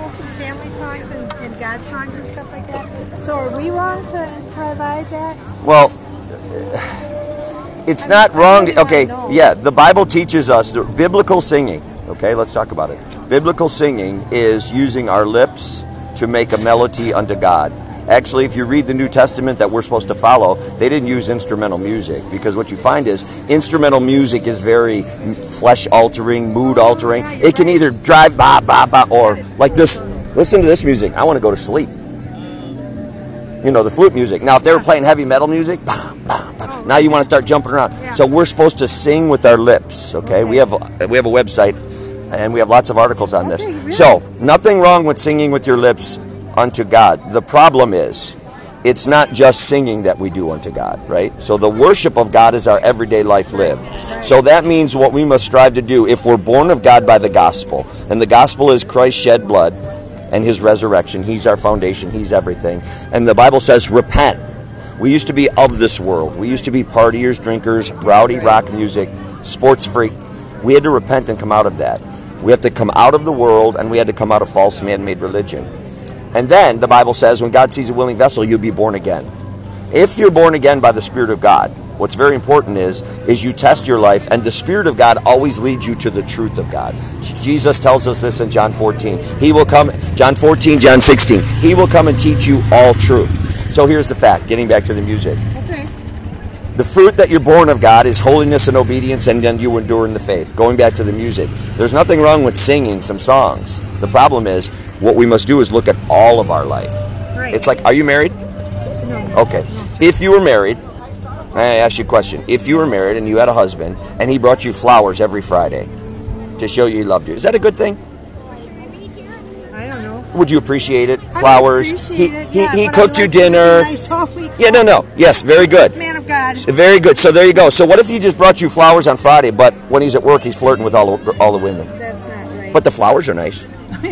some family songs and God songs and stuff like that. So are we wrong to provide that? Well, it's not wrong. Okay, yeah, the Bible teaches us biblical singing. Okay, let's talk about it. Biblical singing is using our lips to make a melody unto God. Actually, if you read the New Testament that we're supposed to follow, they didn't use instrumental music, because what you find is instrumental music is very flesh-altering, mood-altering. It can either drive ba ba ba, or like this. Listen to this music. I want to go to sleep. You know, the flute music. Now, if they were playing heavy metal music, bah, bah, bah, now you want to start jumping around. So we're supposed to sing with our lips. Okay, we have a website, and we have lots of articles on this. Really? So nothing wrong with singing with your lips unto God. The problem is, it's not just singing that we do unto God, right? So the worship of God is our everyday life lived. So that means what we must strive to do if we're born of God by the gospel, and the gospel is Christ's shed blood and his resurrection. He's our foundation. He's everything. And the Bible says, repent. We used to be of this world. We used to be partiers, drinkers, rowdy rock music, sports freak. We had to repent and come out of that. We have to come out of the world, and we had to come out of false man-made religion. And then the Bible says, when God sees a willing vessel, you'll be born again. If you're born again by the Spirit of God, what's very important is you test your life, and the Spirit of God always leads you to the truth of God. Jesus tells us this in John 14. He will come, John 14, John 16. He will come and teach you all truth. So here's the fact, getting back to the music. Okay. The fruit that you're born of God is holiness and obedience, and then you endure in the faith. Going back to the music, there's nothing wrong with singing some songs. The problem is, what we must do is look at all of our life. Right. It's like, are you married? No. Okay. If you were married, I ask you a question. If you were married and you had a husband and he brought you flowers every Friday to show you he loved you, is that a good thing? I don't know. Would you appreciate it? Flowers. He cooked you dinner. Yeah, no. Yes, very good. Man of God. Very good. So there you go. So what if he just brought you flowers on Friday, but when he's at work he's flirting with all the women? That's not right. But the flowers are nice.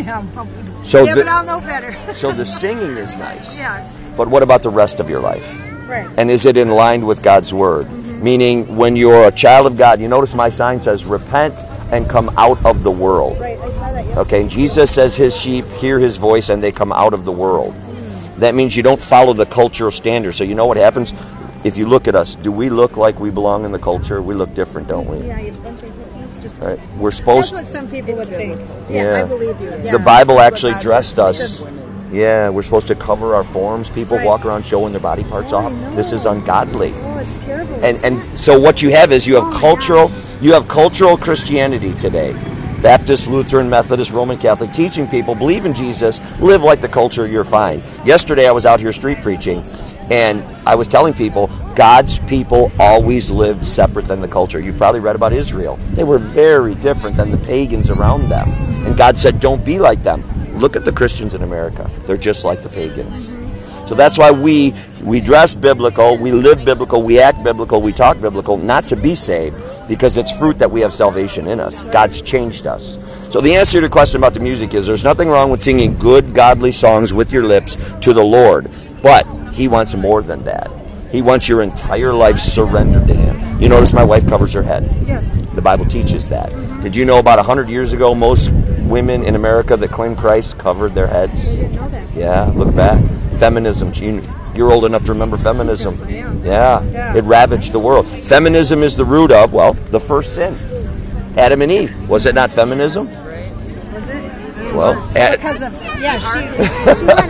So but I'll know better. So the singing is nice. Yes. But what about the rest of your life? Right. And is it in line with God's word? Mm-hmm. Meaning, when you're a child of God, you notice my sign says, repent and come out of the world. Right, I saw that yesterday. Okay, and Jesus says his sheep hear his voice and they come out of the world. That means you don't follow the cultural standards. So you know what happens? If you look at us, do we look like we belong in the culture? We look different, don't we? Yeah, you bunch of hippies. Just right. We're supposed. That's what some people would think. Yeah, I believe you. Yeah, the Bible actually dressed us. Yeah, we're supposed to cover our forms. People walk around showing their body parts off. This is ungodly. Oh, it's terrible. And so what you have is you have cultural Christianity today. Baptist, Lutheran, Methodist, Roman Catholic, teaching people, believe in Jesus, live like the culture, you're fine. Yesterday I was out here street preaching, and I was telling people, God's people always lived separate than the culture. You've probably read about Israel. They were very different than the pagans around them. And God said, don't be like them. Look at the Christians in America. They're just like the pagans. So that's why we dress biblical, we live biblical, we act biblical, we talk biblical, not to be saved, because it's fruit that we have salvation in us. God's changed us. So the answer to the question about the music is there's nothing wrong with singing good, godly songs with your lips to the Lord. But he wants more than that. He wants your entire life surrendered to him. You notice my wife covers her head. Yes. The Bible teaches that. Did you know about 100 years ago, most women in America that claim Christ covered their heads? I didn't know that. Yeah, look back. Feminism. You're old enough to remember feminism. Yes, yeah, it ravaged the world. Feminism is the root of, well, the first sin. Adam and Eve. Was it not feminism? Was it? Well, because of, she went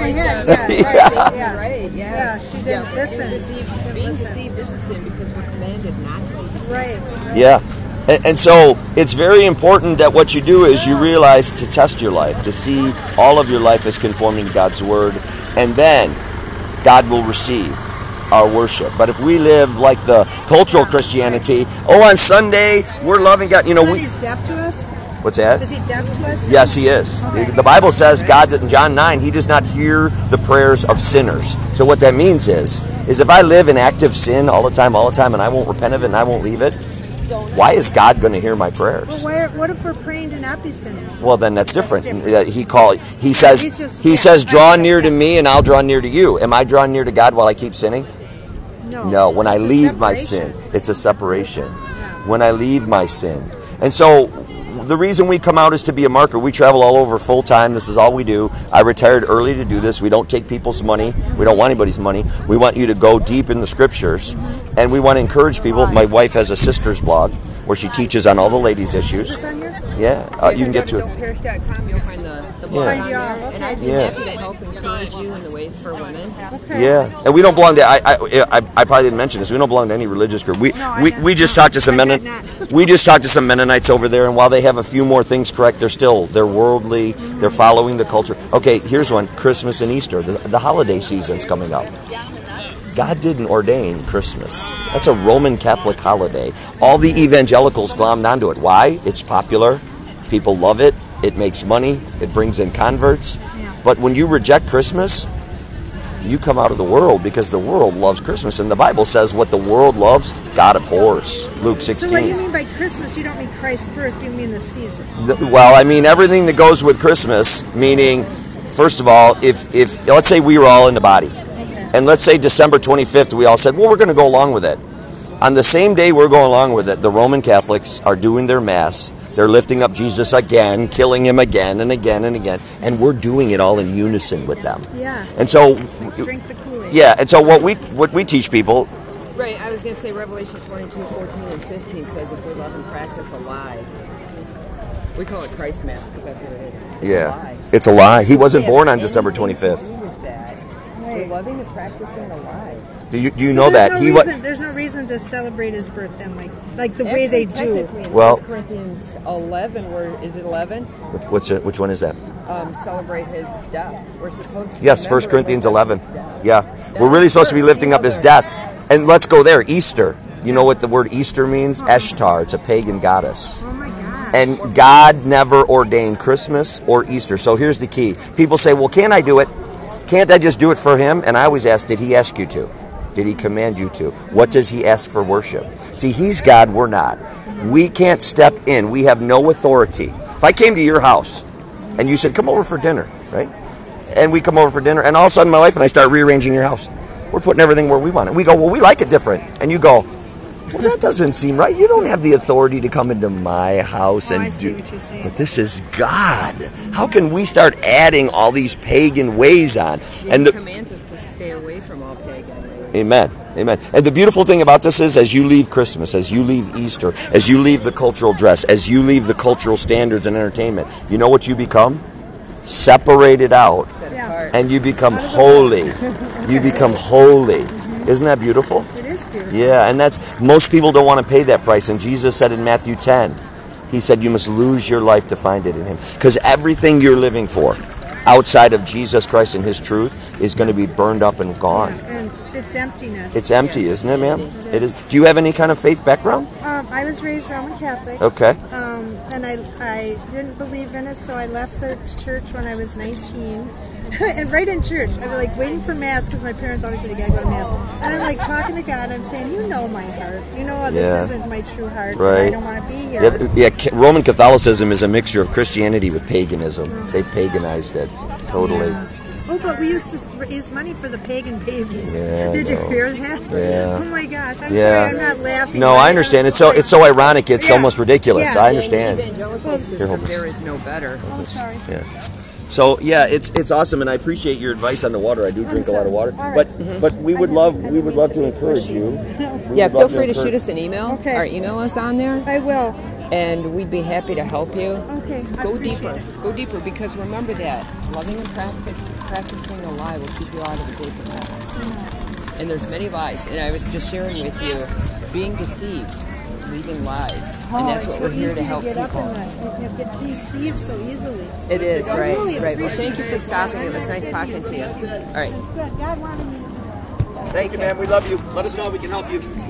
ahead. Yeah, she didn't listen. Being deceived is a sin because we're commanded not to be. Right. Yeah. And so it's very important that what you do is you realize to test your life, to see all of your life as conforming to God's word, and then God will receive our worship. But if we live like the cultural Christianity, on Sunday we're loving God. He's deaf to us? What's that? Is he deaf to us? Yes, he is. Okay. The Bible says God, in John 9, he does not hear the prayers of sinners. So what that means is if I live in active sin all the time, and I won't repent of it and I won't leave it, why is God going to hear my prayers? Well, what if we're praying to not be sinners? Well, then that's different. He says, draw near to me and I'll draw near to you. Am I drawing near to God while I keep sinning? No. When I leave my sin, it's a separation. When I leave my sin. And so the reason we come out is to be a marker. We travel all over full time. This is all we do. I retired early to do this. We don't take people's money. We don't want anybody's money. We want you to go deep in the scriptures, and we want to encourage people. My wife has a sister's blog where she teaches on all the ladies' issues. Is this on here? Yeah, you can get to it. Parish.com, you'll find the blog Find on you all, there, okay. and I'd be happy to help encourage you in the ways for women. Okay. Yeah, and we don't belong to. I probably didn't mention this. We don't belong to any religious group. We just talked to some We just talked to some Mennonites over there, and while they have a few more things correct, they're worldly. They're following the culture. Okay, here's one: Christmas and Easter. The holiday season's coming up. God didn't ordain Christmas. That's a Roman Catholic holiday. All the evangelicals glommed onto it. Why? It's popular. People love it. It makes money. It brings in converts. Yeah. But when you reject Christmas, you come out of the world, because the world loves Christmas. And the Bible says what the world loves, God abhors. Luke 16. So what do you mean by Christmas? You don't mean Christ's birth. You mean the season. Well, I mean everything that goes with Christmas, meaning, first of all, if let's say we were all in the body, and let's say December 25th, we all said, well, we're going to go along with it. On the same day we're going along with it, the Roman Catholics are doing their Mass. They're lifting up Jesus again, killing him again and again and again. And we're doing it all in unison with them. Yeah. And so, drink the Kool-Aid. yeah, and so what we teach people. Right, I was going to say Revelation 22, 14, and 15 says if we love and practice a lie. We call it Christ Mass because that's what it is. Yeah, it's a lie. He wasn't born on December 25th. We're loving and practicing a lie. Do you know that? There's no reason to celebrate his birth then, like the way they do. Well, 1 Corinthians 11, is it 11? Which one is that? Celebrate his death. We're supposed to. Yes, 1 Corinthians 11. Yeah, we're really supposed to be lifting up his death. And let's go there. Easter. You know what the word Easter means? Eshtar. It's a pagan goddess. Oh my gosh. And God never ordained Christmas or Easter. So here's the key. People say, well, can't I do it? Can't I just do it for him? And I always ask, did he ask you to? Did he command you to? What does he ask for worship? See, he's God, we're not. We can't step in. We have no authority. If I came to your house and you said, come over for dinner, right? And we come over for dinner, and all of a sudden my wife and I start rearranging your house. We're putting everything where we want it. We go, well, we like it different. And you go, well, that doesn't seem right. You don't have the authority to come into my house and I see do. what you're saying. But this is God. How can we start adding all these pagan ways on? And he commands us to stay away from all pagan ways. Amen. Amen. And the beautiful thing about this is, as you leave Christmas, as you leave Easter, as you leave the cultural dress, as you leave the cultural standards and entertainment, you know what you become? Separated out. Yeah. And you become holy. You become holy. Isn't that beautiful? It is beautiful. Yeah, and most people don't want to pay that price. And Jesus said in Matthew 10, he said you must lose your life to find it in him. Because everything you're living for outside of Jesus Christ and his truth is going to be burned up and gone. And it's emptiness. It's empty, isn't it, ma'am? It is. Do you have any kind of faith background? I was raised Roman Catholic. Okay. And I didn't believe in it, so I left the church when I was 19. And right in church, I was like waiting for Mass because my parents always said, you gotta go to Mass. And I'm like talking to God, I'm saying, you know my heart. You know this isn't my true heart, right. And I don't want to be here. Yeah, Roman Catholicism is a mixture of Christianity with paganism. They paganized it. Totally. Yeah. Oh, but we used to raise money for the pagan babies. Yeah, Did you hear that? Yeah. Oh my gosh, I'm sorry, I'm not laughing. No, I understand. It's so ironic. It's almost ridiculous. Yeah. I understand. In the evangelical system, there is no better. Oh, sorry. Yeah. So yeah, it's awesome, and I appreciate your advice on the water. I do drink a lot of water, All right. but we would love to encourage you. Yeah, feel free to shoot us an email. Okay. Our email is on there, I will. and we'd be happy to help you. Okay. I Go appreciate deeper. it. Go deeper, because remember that loving and practicing a lie will keep you out of the gates of heaven. And there's many lies, and I was just sharing with you, being deceived, leaving lies, and that's what we're here to help people. You get deceived so easily. It is, I right, really right. Well, appreciate thank you for it. stopping. It was nice talking to you. All right. Good. God wanted me. Thank you, ma'am. We love you. Let us know if we can help you.